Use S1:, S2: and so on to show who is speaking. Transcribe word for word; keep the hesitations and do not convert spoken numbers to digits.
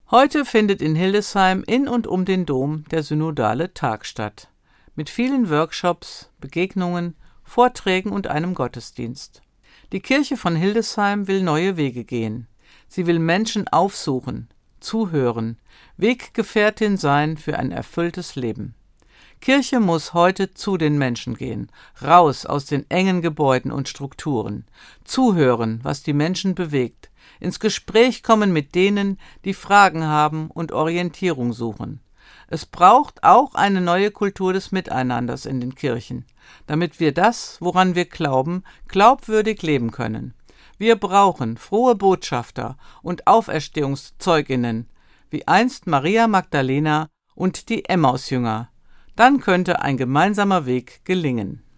S1: Heute findet in Hildesheim in und um den Dom der synodale Tag statt. Mit vielen Workshops, Begegnungen, Vorträgen und einem Gottesdienst. Die Kirche von Hildesheim will neue Wege gehen. Sie will Menschen aufsuchen, zuhören, Weggefährtin sein für ein erfülltes Leben. Kirche muss heute zu den Menschen gehen, raus aus den engen Gebäuden und Strukturen, zuhören, was die Menschen bewegt, ins Gespräch kommen mit denen, die Fragen haben und Orientierung suchen. Es braucht auch eine neue Kultur des Miteinanders in den Kirchen, damit wir das, woran wir glauben, glaubwürdig leben können. Wir brauchen frohe Botschafter und Auferstehungszeuginnen, wie einst Maria Magdalena und die Emmausjünger. Dann könnte ein gemeinsamer Weg gelingen.